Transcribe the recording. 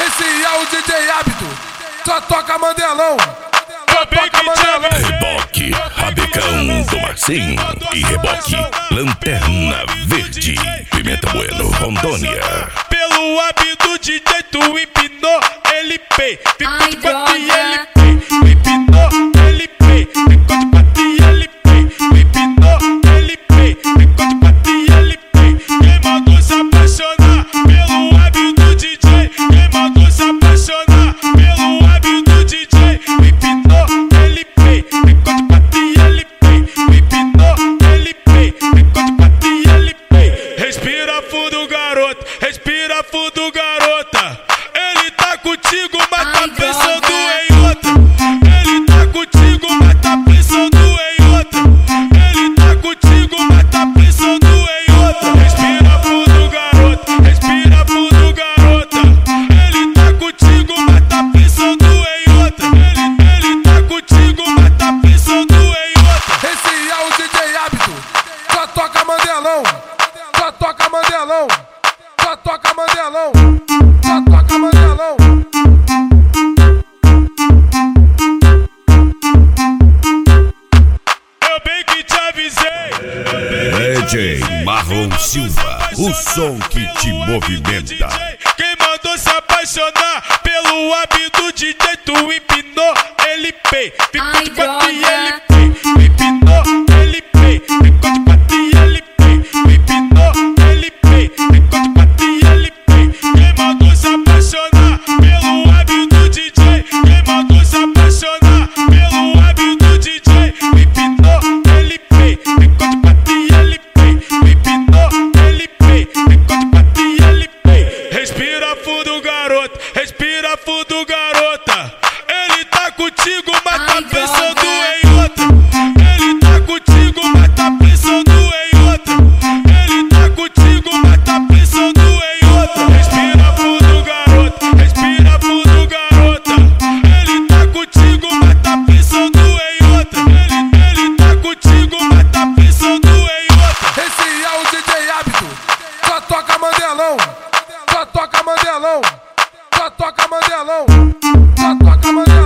Esse é o DJ Hábito, só toca Mandelão. Reboque, Rabecão do Marcinho e reboque, Lanterna Verde, Pimenta Bueno, Rondônia. Pelo hábito DJ tu empinou, ele pei, ficou de quatro e ele pei, empinou, ele pei, ficou de quatro e ele pei, empinou, ele pei, ficou de quatro e ele pei. Quem mandou se apaixonar pelo hábito DJ? Quem mandou se apaixonar pelo hábito DJ? Empinou, ele pei, ficou de quatro e ele pei, empinou, ele pei, ficou de quatro e ele pei. Respira fundo, garoto, respira fundo, garota. Ele tá contigo, mas tá pensando em outra. Ele tá contigo, mas tá pensando em outra. Ele tá contigo, mas tá pensando em outra. Respira fundo, garota, respira fundo, garota. Ele tá contigo, mas tá pensando em outra. Ele tá contigo, mas tá pensando em outra. Esse é o DJ Hábito, só toca Mandelão. Só toca Mandelão. Só toca Mandelão. Só toca Mandelão. Eu bem que te avisei. DJ Marlon Silva, o som que te movimenta. Quem mandou se apaixonar pelo hábito DJ tu empinou, ele pei, ficou de quatro e ele pei, empinou, ele pei, ficou de quatro e ele pei, empinou, ele pei, ficou de quatro e ele pei. Quem mandou se apaixonar pelo hábito DJ? Quem mandou se apaixonar pelo hábito DJ? Empinou, ele pei, ficou de quatro e ele pei, empinou, ele pei, ficou de quatro e ele pei. Respira fundo, garoto, respira fundo, garota. Ele tá contigo, mas tá pensando em outra. Ele tá contigo, mas tá pensando em outra. Ele tá contigo, mas tá pensando em outra. Respira fundo, garoto, respira fundo, garota. Ele tá contigo, mas tá pensando em outra. Ele tá contigo, mas tá pensando em outra. Esse é o DJ Hábito, só toca Mandelão. Só toca Mandelão. Só toca Mandelão. Só toca Mandelão.